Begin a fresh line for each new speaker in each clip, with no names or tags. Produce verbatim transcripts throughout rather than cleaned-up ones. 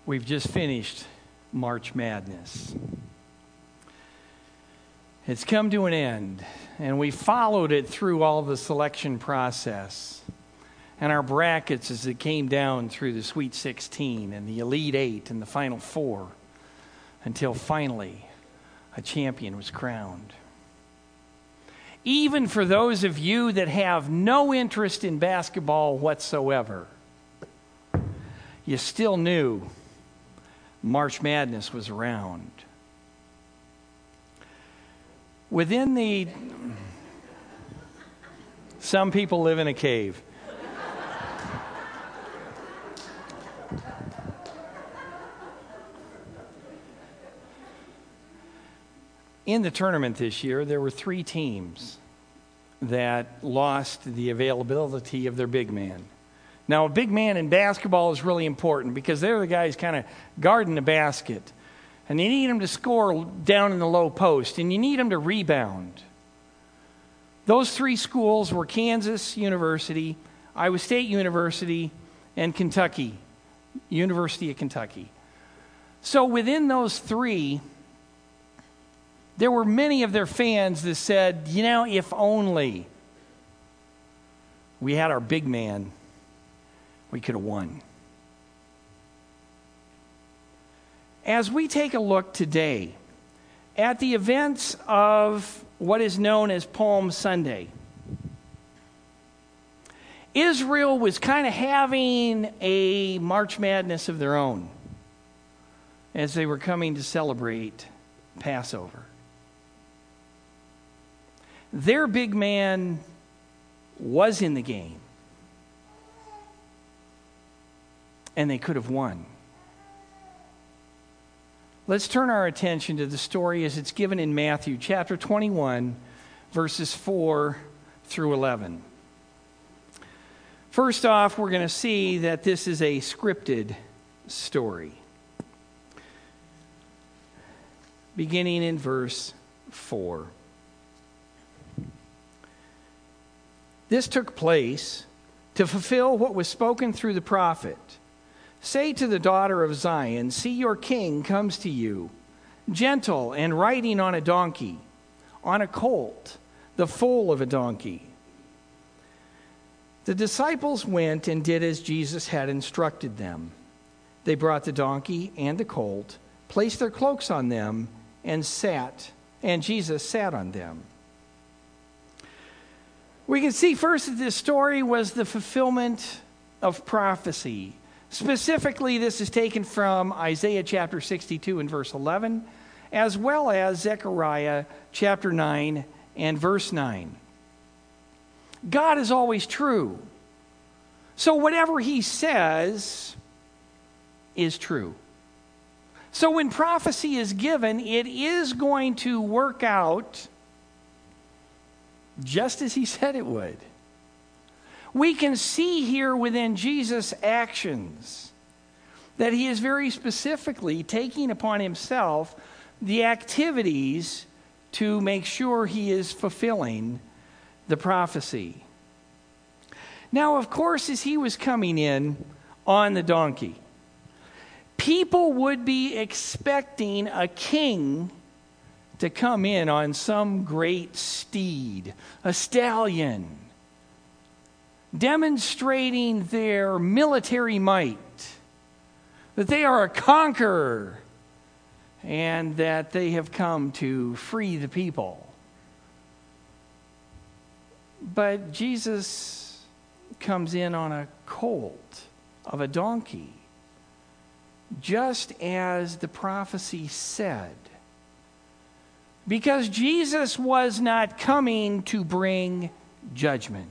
We've just finished March Madness. It's come to an end, and we followed it through all the selection process and our brackets as it came down through the Sweet sixteen and the Elite Eight and the Final Four until finally a champion was crowned. Even for those of you that have no interest in basketball whatsoever, you still knew March Madness was around. Within the... Some people live in a cave. In the tournament this year, there were three teams that lost the availability of their big man. Now, a big man in basketball is really important because they're the guys kind of guarding the basket. And you need them to score down in the low post, and you need them to rebound. Those three schools were Kansas University, Iowa State University, and Kentucky, University of Kentucky. So within those three, there were many of their fans that said, you know, if only we had our big man, we could have won. As we take a look today at the events of what is known as Palm Sunday, Israel was kind of having a March Madness of their own as they were coming to celebrate Passover. Their big man was in the game, and they could have won. Let's turn our attention to the story as it's given in Matthew chapter twenty-one, verses four through eleven. First off, we're going to see that this is a scripted story. Beginning in verse four. This took place to fulfill what was spoken through the prophet. Say to the daughter of Zion, see, your king comes to you, gentle and riding on a donkey, on a colt, the foal of a donkey. The disciples went and did as Jesus had instructed them. They brought the donkey and the colt, placed their cloaks on them, and sat, and Jesus sat on them. We can see first that this story was the fulfillment of prophecy. Specifically, this is taken from Isaiah chapter sixty-two and verse eleven, as well as Zechariah chapter nine and verse nine. God is always true. So whatever he says is true. So when prophecy is given, it is going to work out just as he said it would. We can see here within Jesus' actions that he is very specifically taking upon himself the activities to make sure he is fulfilling the prophecy. Now, of course, as he was coming in on the donkey, people would be expecting a king to come in on some great steed, a stallion, demonstrating their military might, that they are a conqueror, and that they have come to free the people. But Jesus comes in on a colt of a donkey, just as the prophecy said. Because Jesus was not coming to bring judgment.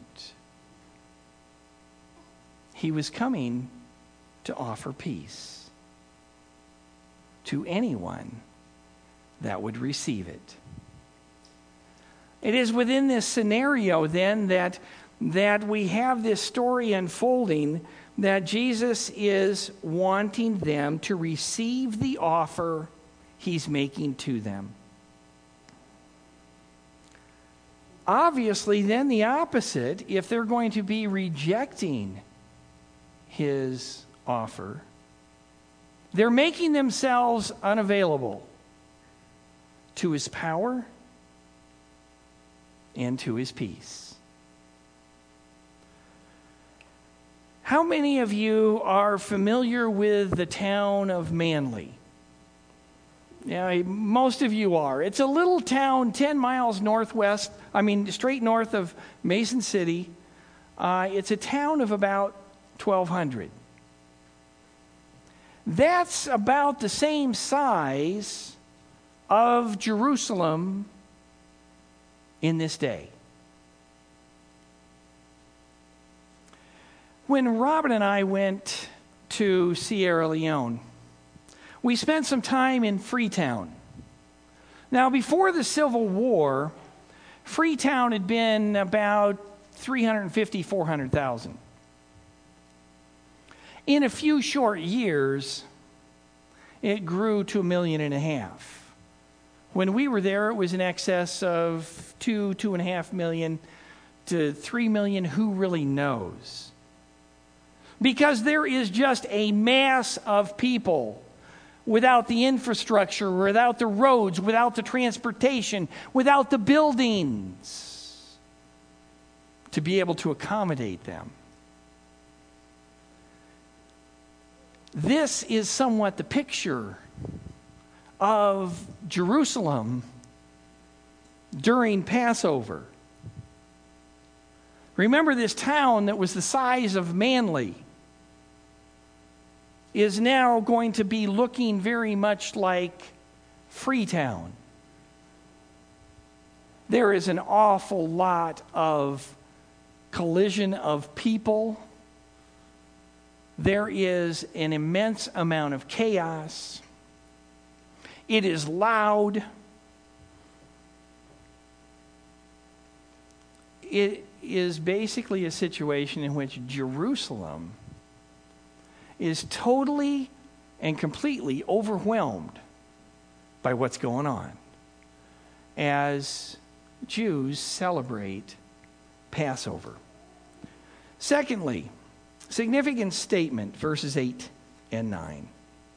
He was coming to offer peace to anyone that would receive it. It is within this scenario then that, that we have this story unfolding, that Jesus is wanting them to receive the offer he's making to them. Obviously, then the opposite, if they're going to be rejecting his offer, They're making themselves unavailable to his power and to his peace. How many of you are familiar with the town of Manly? Yeah, most of you are. It's a little town ten miles northwest, I mean straight north of Mason City. Uh, it's a town of about twelve hundred. That's about the same size of Jerusalem in this day. When Robin and I went to Sierra Leone, we spent some time in Freetown. Now, before the Civil War, Freetown had been about three hundred fifty, four hundred thousand. In a few short years, it grew to a million and a half. When we were there, it was in excess of two, two and a half million to three million. Who really knows? Because there is just a mass of people without the infrastructure, without the roads, without the transportation, without the buildings to be able to accommodate them. This is somewhat the picture of Jerusalem during Passover. Remember, this town that was the size of Manly is now going to be looking very much like Freetown. There is an awful lot of collision of people. There is an immense amount of chaos. It is loud. It is basically a situation in which Jerusalem is totally and completely overwhelmed by what's going on as Jews celebrate Passover. Secondly, significant statement, verses eight and nine.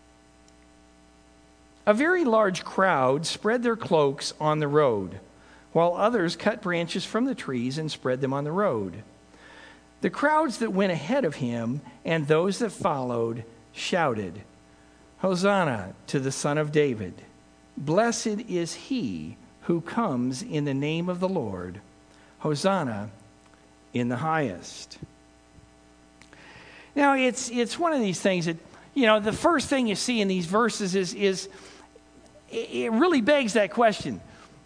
A very large crowd spread their cloaks on the road, while others cut branches from the trees and spread them on the road. The crowds that went ahead of him and those that followed shouted, "Hosanna to the Son of David. Blessed is he who comes in the name of the Lord. Hosanna in the highest." Now, it's it's one of these things that, you know, the first thing you see in these verses is, is it really begs that question.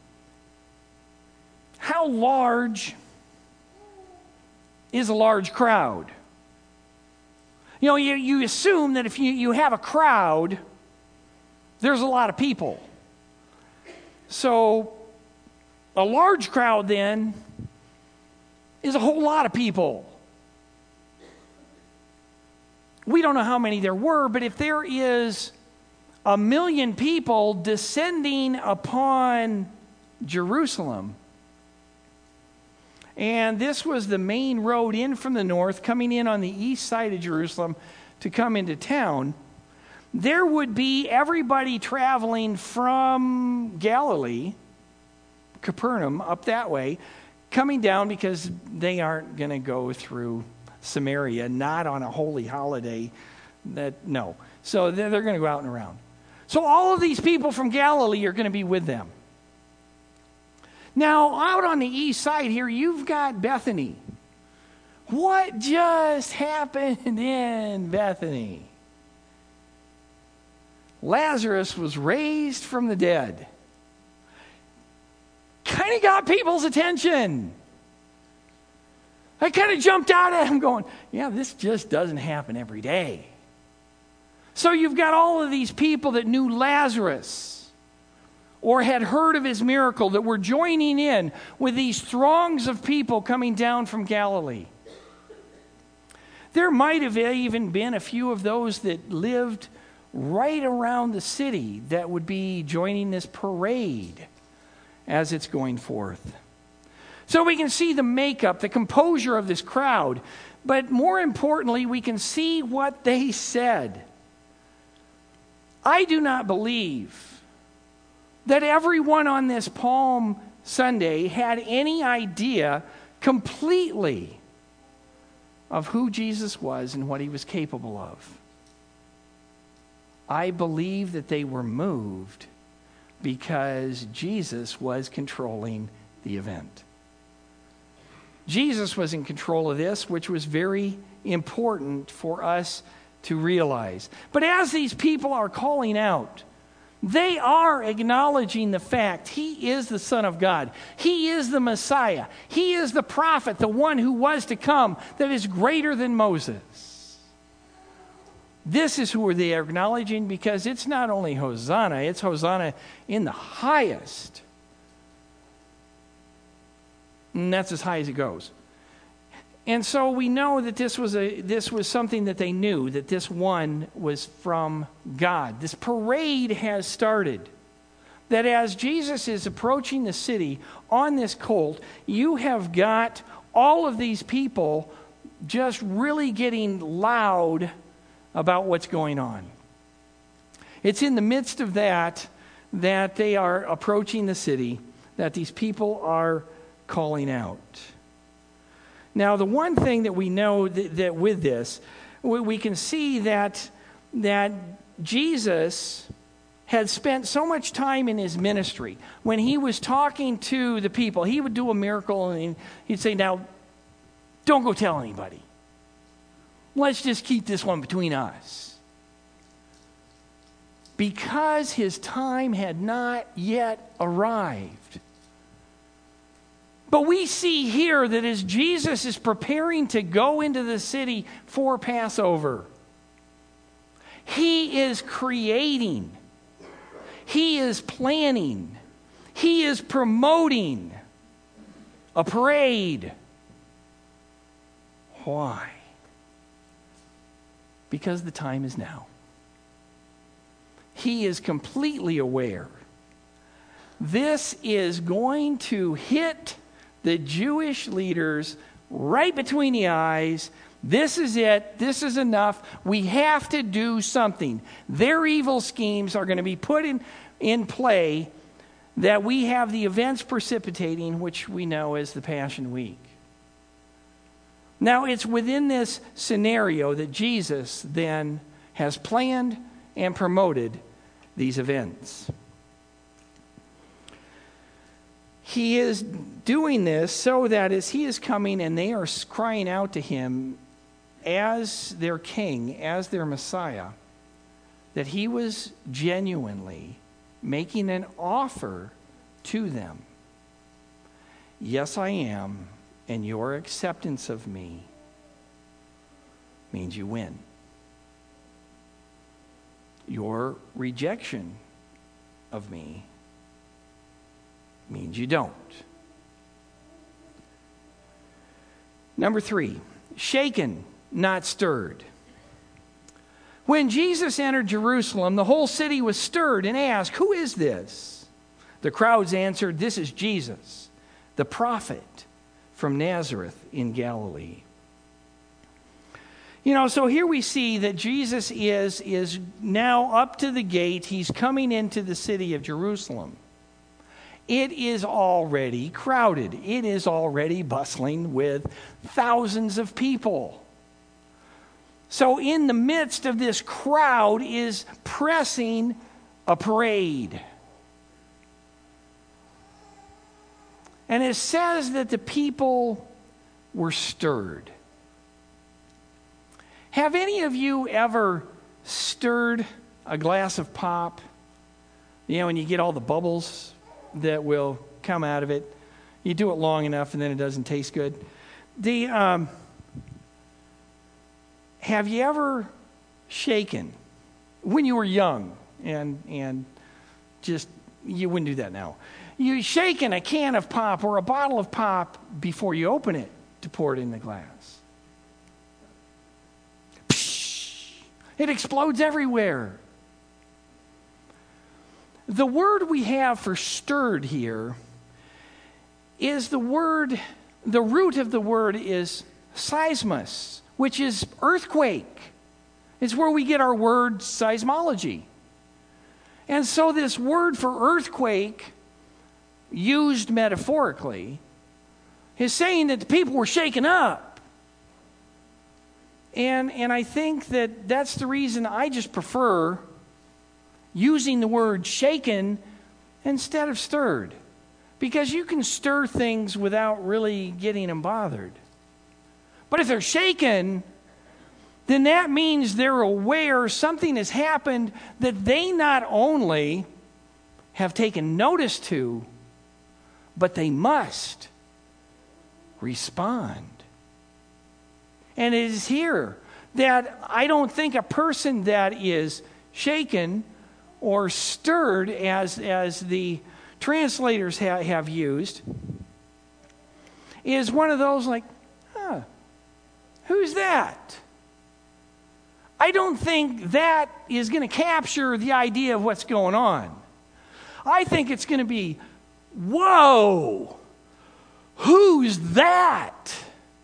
How large is a large crowd? You know, you, you assume that if you, you have a crowd, there's a lot of people. So, a large crowd then is a whole lot of people. We don't know how many there were, but if there is a million people descending upon Jerusalem, and this was the main road in from the north, coming in on the east side of Jerusalem to come into town, there would be everybody traveling from Galilee, Capernaum, up that way, coming down because they aren't going to go through Samaria, not on a holy holiday. That no. So they're, they're going to go out and around. So all of these people from Galilee are going to be with them. Now, out on the east side here, you've got Bethany. What just happened in Bethany? Lazarus was raised from the dead. Kind of got people's attention. I kind of jumped out at him going, yeah, this just doesn't happen every day. So you've got all of these people that knew Lazarus or had heard of his miracle that were joining in with these throngs of people coming down from Galilee. There might have even been a few of those that lived right around the city that would be joining this parade as it's going forth. So we can see the makeup, the composure of this crowd, but more importantly, we can see what they said. I do not believe that everyone on this Palm Sunday had any idea completely of who Jesus was and what he was capable of. I believe that they were moved because Jesus was controlling the event. Jesus was in control of this, which was very important for us to realize. But as these people are calling out, they are acknowledging the fact he is the Son of God. He is the Messiah. He is the prophet, the one who was to come, that is greater than Moses. This is who they are acknowledging, because it's not only Hosanna, it's Hosanna in the highest. And that's as high as it goes. And so we know that this was a this was something that they knew, that this one was from God. This parade has started. That as Jesus is approaching the city on this colt, you have got all of these people just really getting loud about what's going on. It's in the midst of that that they are approaching the city, that these people are calling out. Now, the one thing that we know that, that with this, we, we can see that, that Jesus had spent so much time in his ministry. When he was talking to the people, he would do a miracle and he'd say, now, don't go tell anybody. Let's just keep this one between us. Because his time had not yet arrived. But we see here that as Jesus is preparing to go into the city for Passover, he is creating, he is planning, he is promoting a parade. Why? Because the time is now. He is completely aware this is going to hit the Jewish leaders right between the eyes. This is it. This is enough. We have to do something. Their evil schemes are going to be put in, in play, that we have the events precipitating, which we know as the Passion Week. Now, it's within this scenario that Jesus then has planned and promoted these events. He is doing this so that as he is coming and they are crying out to him as their king, as their Messiah, that he was genuinely making an offer to them. Yes, I am, and your acceptance of me means you win. Your rejection of me means you don't. Number three, shaken, not stirred. When Jesus entered Jerusalem, the whole city was stirred and asked, "Who is this?" The crowds answered, "This is Jesus, the prophet from Nazareth in Galilee." You know, so here we see that Jesus is, is now up to the gate. He's coming into the city of Jerusalem. It is already crowded. It is already bustling with thousands of people. So in the midst of this crowd is pressing a parade. And it says that the people were stirred. Have any of you ever stirred a glass of pop? You know, when you get all the bubbles that will come out of it. You do it long enough and then it doesn't taste good. The um, have you ever shaken when you were young and and just you wouldn't do that now? You shaken a can of pop or a bottle of pop before you open it to pour it in the glass. Psh, it explodes everywhere. The word we have for stirred here is the word, the root of the word is seismos, which is earthquake. It's where we get our word seismology. And so this word for earthquake, used metaphorically, is saying that the people were shaken up. And, and I think that that's the reason I just prefer using the word shaken instead of stirred. Because you can stir things without really getting them bothered. But if they're shaken, then that means they're aware something has happened that they not only have taken notice to, but they must respond. And it is here that I don't think a person that is shaken or stirred, as, as the translators ha- have used, is one of those like, huh, who's that? I don't think that is going to capture the idea of what's going on. I think it's going to be, whoa, who's that?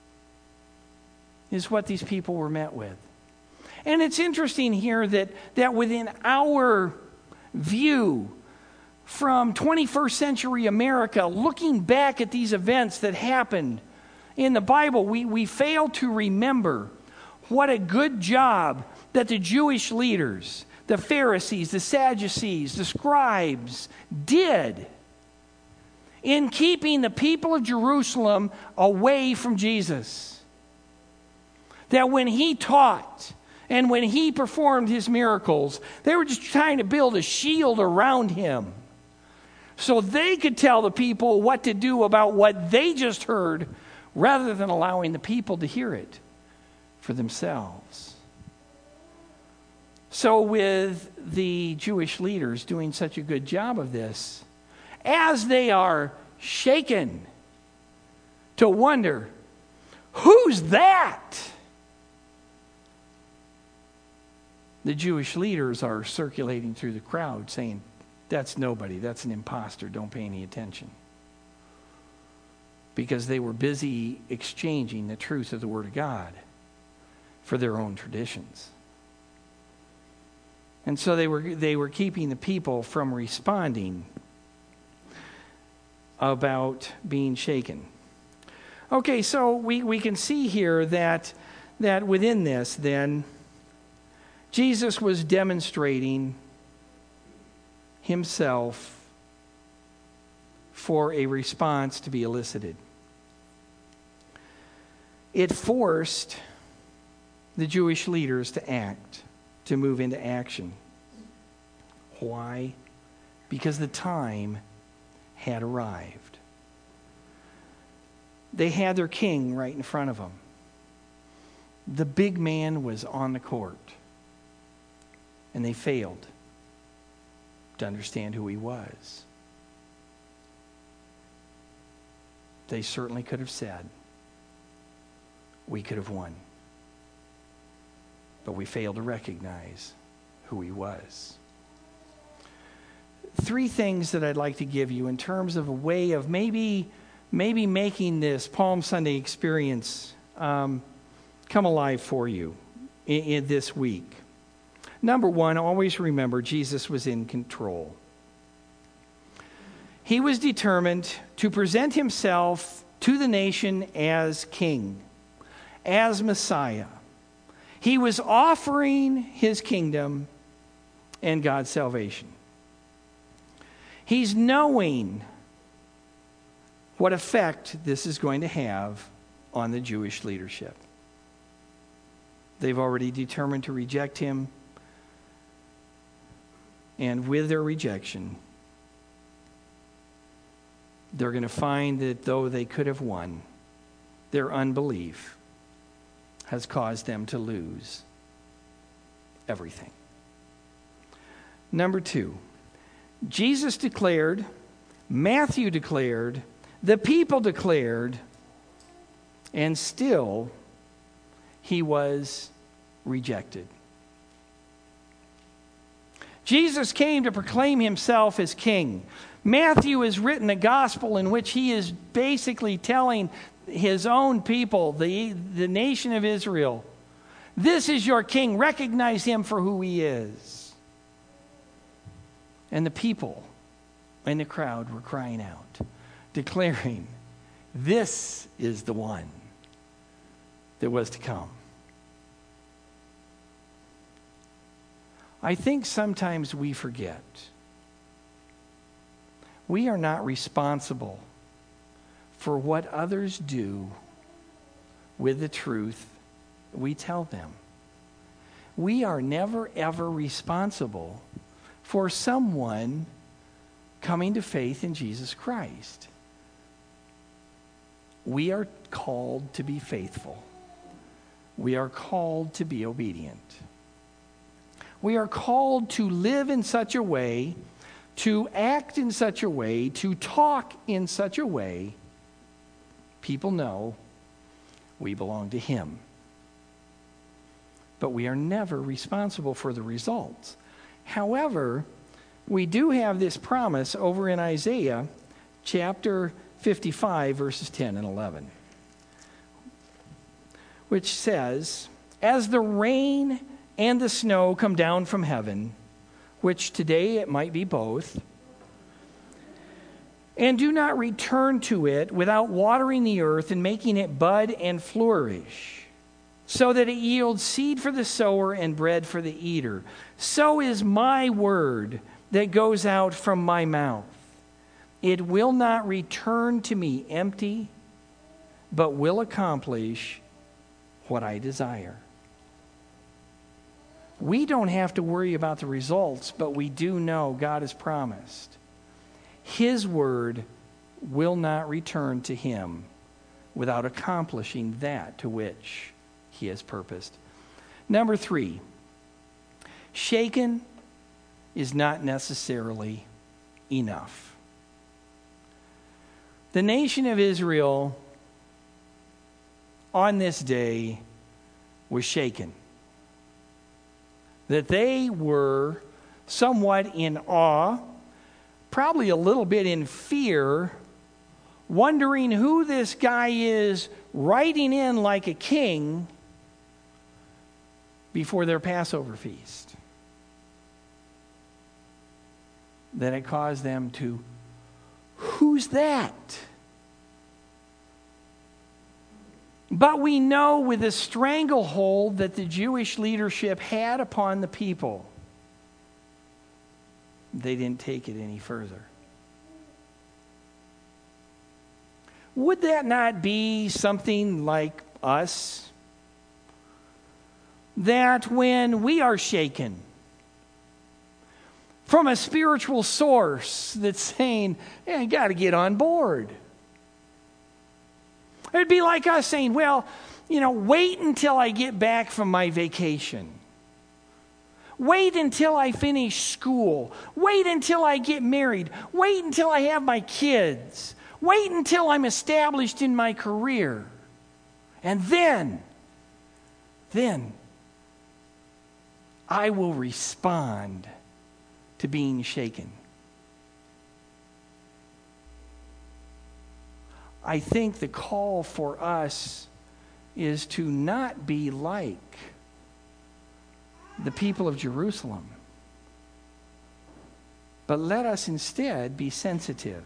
Is what these people were met with. And it's interesting here that, that within our view from twenty-first century America, looking back at these events that happened in the Bible, we, we fail to remember what a good job that the Jewish leaders, the Pharisees, the Sadducees, the scribes did in keeping the people of Jerusalem away from Jesus. That when he taught and when he performed his miracles, they were just trying to build a shield around him so they could tell the people what to do about what they just heard, rather than allowing the people to hear it for themselves. So with the Jewish leaders doing such a good job of this, as they are shaken to wonder, who's that? The Jewish leaders are circulating through the crowd saying, that's nobody, that's an imposter, don't pay any attention. Because they were busy exchanging the truth of the Word of God for their own traditions. And so they were they were keeping the people from responding about being shaken. Okay, so we, we can see here that that within this, then, Jesus was demonstrating himself for a response to be elicited. It forced the Jewish leaders to act, to move into action. Why? Because the time had arrived. They had their king right in front of them. The big man was on the court. And they failed to understand who he was. They certainly could have said, we could have won. But we failed to recognize who he was. Three things that I'd like to give you in terms of a way of maybe, maybe making this Palm Sunday experience um, come alive for you in, in this week. Number one, always remember Jesus was in control. He was determined to present himself to the nation as king, as Messiah. He was offering his kingdom and God's salvation. He's knowing what effect this is going to have on the Jewish leadership. They've already determined to reject him. And with their rejection, they're going to find that though they could have won, their unbelief has caused them to lose everything. Number two, Jesus declared, Matthew declared, the people declared, and still he was rejected. Jesus came to proclaim himself as king. Matthew has written a gospel in which he is basically telling his own people, the, the nation of Israel, this is your king. Recognize him for who he is. And the people in the crowd were crying out, declaring, "This is the one that was to come." I think sometimes we forget. We are not responsible for what others do with the truth we tell them. We are never, ever responsible for someone coming to faith in Jesus Christ. We are called to be faithful. We are called to be obedient. We are called to live in such a way, to act in such a way, to talk in such a way, people know we belong to Him. But we are never responsible for the results. However, we do have this promise over in Isaiah chapter fifty-five, verses ten and eleven, which says, "As the rain and the snow come down from heaven," which today it might be both, "and do not return to it without watering the earth and making it bud and flourish, so that it yields seed for the sower and bread for the eater, so is my word that goes out from my mouth. It will not return to me empty, but will accomplish what I desire." We don't have to worry about the results, but we do know God has promised His word will not return to Him without accomplishing that to which He has purposed. Number three, shaken is not necessarily enough. The nation of Israel on this day was shaken. That they were somewhat in awe, probably a little bit in fear, wondering who this guy is riding in like a king before their Passover feast. That it caused them to, "Who's that?" But we know with the stranglehold that the Jewish leadership had upon the people, they didn't take it any further. Would that not be something like us? That when we are shaken from a spiritual source that's saying, "Hey, you got to get on board." It'd be like us saying, "Well, you know, wait until I get back from my vacation. Wait until I finish school. Wait until I get married. Wait until I have my kids. Wait until I'm established in my career. And then, then I will respond to being shaken." I think the call for us is to not be like the people of Jerusalem, but let us instead be sensitive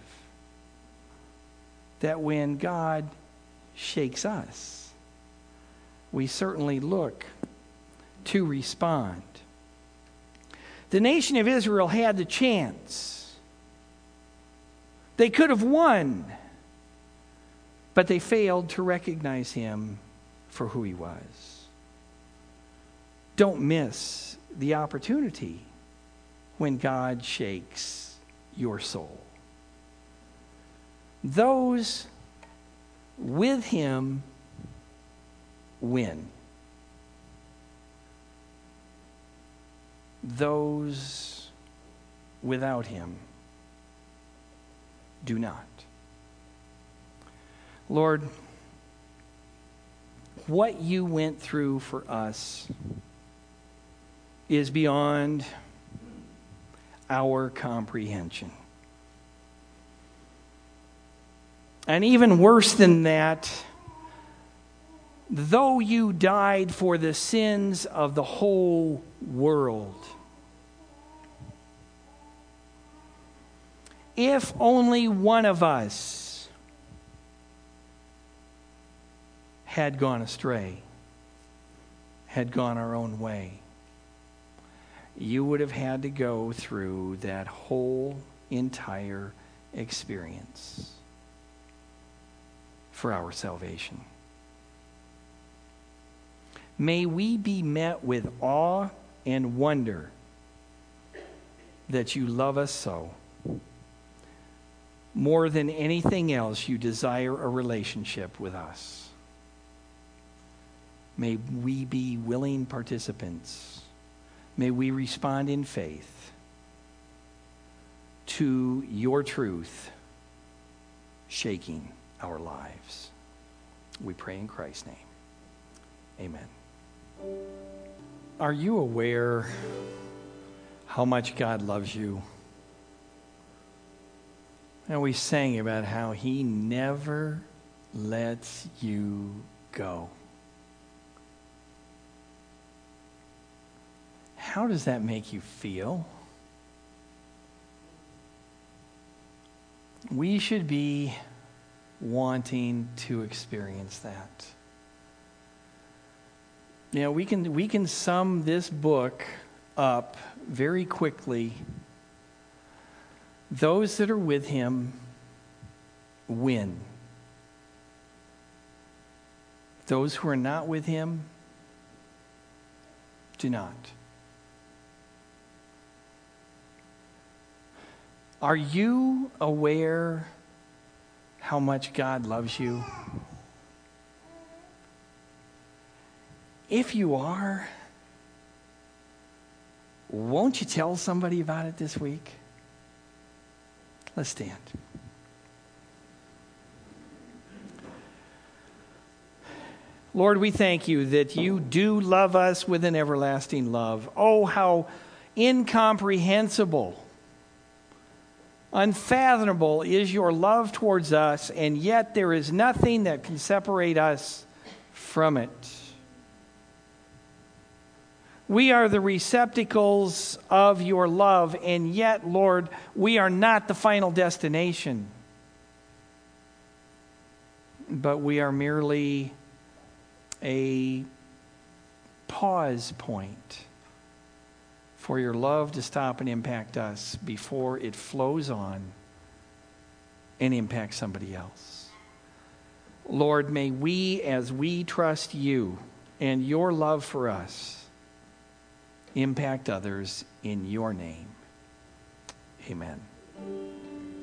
that when God shakes us, we certainly look to respond. The nation of Israel had the chance. They could have won. But they failed to recognize Him for who He was. Don't miss the opportunity when God shakes your soul. Those with Him win. Those without Him do not. Lord, what You went through for us is beyond our comprehension. And even worse than that, though You died for the sins of the whole world, if only one of us had gone astray, had gone our own way, you would have had to go through that whole entire experience for our salvation. May we be met with awe and wonder that you love us so. More than anything else, you desire a relationship with us. May we be willing participants. May we respond in faith to your truth shaking our lives. We pray in Christ's name. Amen. Are you aware how much God loves you? And we sang about how he never lets you go. How does that make you feel? We should be wanting to experience that. You know, we can we can sum this book up very quickly. Those that are with him win. Those who are not with him do not. Are you aware how much God loves you? If you are, won't you tell somebody about it this week? Let's stand. Lord, we thank you that you do love us with an everlasting love. Oh, how incomprehensible, unfathomable is your love towards us, and yet there is nothing that can separate us from it. We are the receptacles of your love, and yet, Lord, we are not the final destination. But we are merely a pause point for your love to stop and impact us before it flows on and impacts somebody else. Lord, may we, as we trust you and your love for us, impact others in your name. Amen.